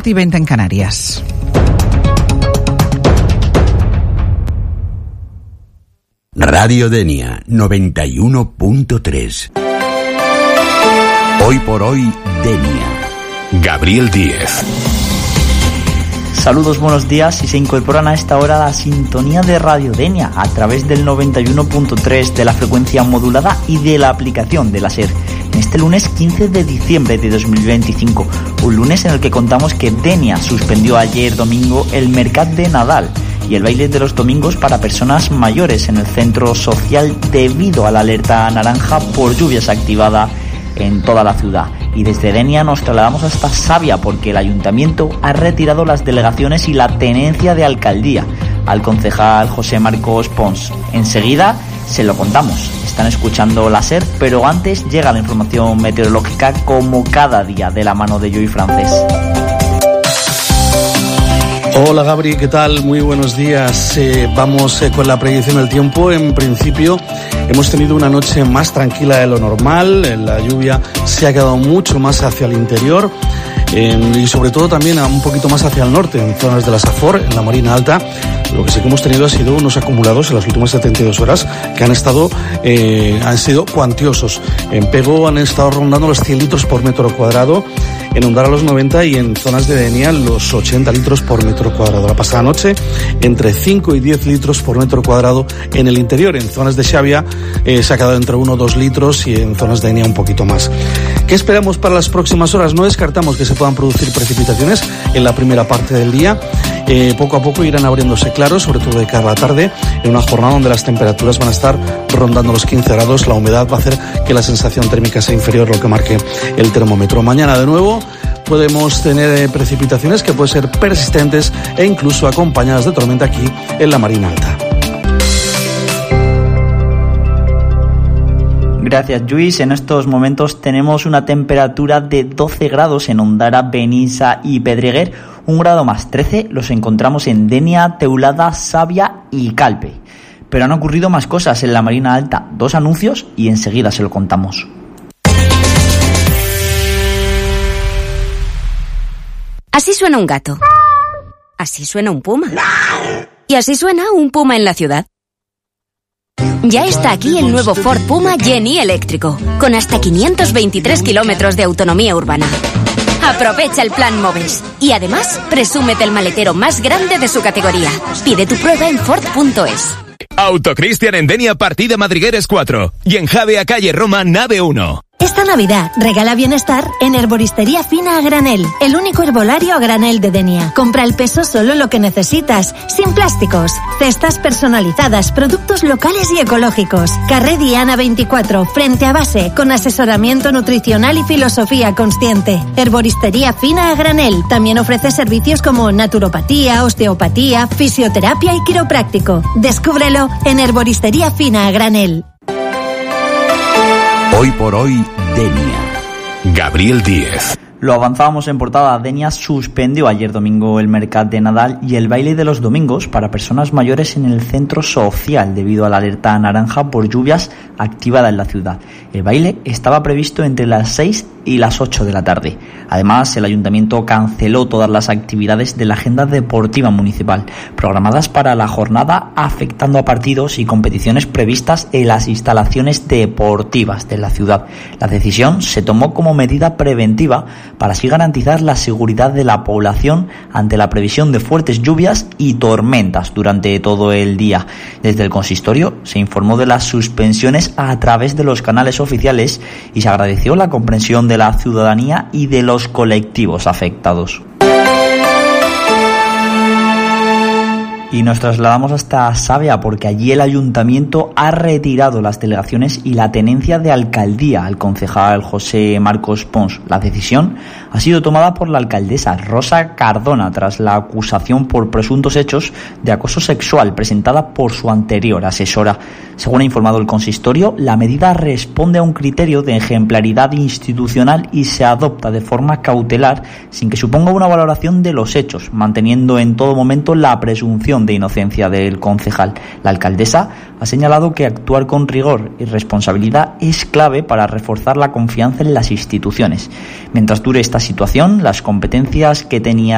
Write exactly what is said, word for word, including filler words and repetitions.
y veinte en Canarias. Radio Denia noventa y uno punto tres. Hoy por hoy, Denia. Gabriel Díez. Saludos, buenos días, y se incorporan a esta hora a la sintonía de Radio Denia a través del noventa y uno punto tres de la frecuencia modulada y de la aplicación de la SER. En este lunes quince de diciembre de dos mil veinticinco, un lunes en el que contamos que Denia suspendió ayer domingo el Mercat de Nadal y el baile de los domingos para personas mayores en el centro social debido a la alerta naranja por lluvias activada en toda la ciudad. Y desde Denia nos trasladamos hasta Savia porque el ayuntamiento ha retirado las delegaciones y la tenencia de alcaldía al concejal José Marcos Pons. Enseguida se lo contamos. Están escuchando la SER, pero antes llega la información meteorológica como cada día de la mano de Joy Francés. Hola Gabri, ¿qué tal? Muy buenos días. Eh, vamos eh, con la predicción del tiempo. En principio hemos tenido una noche más tranquila de lo normal. La lluvia se ha quedado mucho más hacia el interior eh, y sobre todo también un poquito más hacia el norte, en zonas de la Safor, en la Marina Alta. Lo que sí que hemos tenido ha sido unos acumulados en las últimas setenta y dos horas que han estado eh, han sido cuantiosos. En Pego han estado rondando los cien litros por metro cuadrado, en Ondara los noventa y en zonas de Denia los ochenta litros por metro cuadrado. La pasada noche entre cinco y diez litros por metro cuadrado en el interior. En zonas de Xavia eh, se ha quedado entre uno o dos litros y en zonas de Denia un poquito más. ¿Qué esperamos para las próximas horas? No descartamos que se puedan producir precipitaciones en la primera parte del día. Eh, poco a poco irán abriéndose claros, sobre todo de cara a la tarde, en una jornada donde las temperaturas van a estar rondando los quince grados. La humedad va a hacer que la sensación térmica sea inferior a lo que marque el termómetro. Mañana de nuevo podemos tener eh, precipitaciones que pueden ser persistentes e incluso acompañadas de tormenta aquí en la Marina Alta. Gracias, Luis. En estos momentos tenemos una temperatura de doce grados en Ondara, Benissa y Pedreguer. Un grado más, trece, los encontramos en Denia, Teulada, Savia y Calpe. Pero han ocurrido más cosas en la Marina Alta. Dos anuncios y enseguida se lo contamos. Así suena un gato. Así suena un puma. Y así suena un puma en la ciudad. Ya está aquí el nuevo Ford Puma Jenny eléctrico, con hasta quinientos veintitrés kilómetros de autonomía urbana. Aprovecha el plan Moves y además presúmete el maletero más grande de su categoría. Pide tu prueba en Ford punto es. Autocristian en Denia, partida Madrigueres cuatro y en Javea, calle Roma, nave uno. Esta Navidad regala bienestar en Herboristería Fina a Granel, el único herbolario a granel de Denia. Compra al peso solo lo que necesitas, sin plásticos, cestas personalizadas, productos locales y ecológicos. Carré Diana veinticuatro, frente a base, con asesoramiento nutricional y filosofía consciente. Herboristería Fina a Granel también ofrece servicios como naturopatía, osteopatía, fisioterapia y quiropráctico. Descúbrelo en Herboristería Fina a Granel. Hoy por hoy, Denia. Gabriel Díez. Lo avanzábamos en portada. Denia suspendió ayer domingo el Mercat de Nadal y el baile de los domingos para personas mayores en el centro social debido a la alerta naranja por lluvias activada en la ciudad. El baile estaba previsto entre las seis y las ocho de la tarde. Además, el ayuntamiento canceló todas las actividades de la agenda deportiva municipal programadas para la jornada, afectando a partidos y competiciones previstas en las instalaciones deportivas de la ciudad. La decisión se tomó como medida preventiva para así garantizar la seguridad de la población ante la previsión de fuertes lluvias y tormentas durante todo el día. Desde el consistorio se informó de las suspensiones a través de los canales oficiales y se agradeció la comprensión de la ciudadanía y de los colectivos afectados. Y nos trasladamos hasta Savia porque allí el ayuntamiento ha retirado las delegaciones y la tenencia de alcaldía al concejal José Marcos Pons. La decisión ha sido tomada por la alcaldesa Rosa Cardona tras la acusación por presuntos hechos de acoso sexual presentada por su anterior asesora. Según ha informado el consistorio, la medida responde a un criterio de ejemplaridad institucional y se adopta de forma cautelar sin que suponga una valoración de los hechos, manteniendo en todo momento la presunción de inocencia del concejal. La alcaldesa ha señalado que actuar con rigor y responsabilidad es clave para reforzar la confianza en las instituciones. Mientras dure esta situación, las competencias que tenía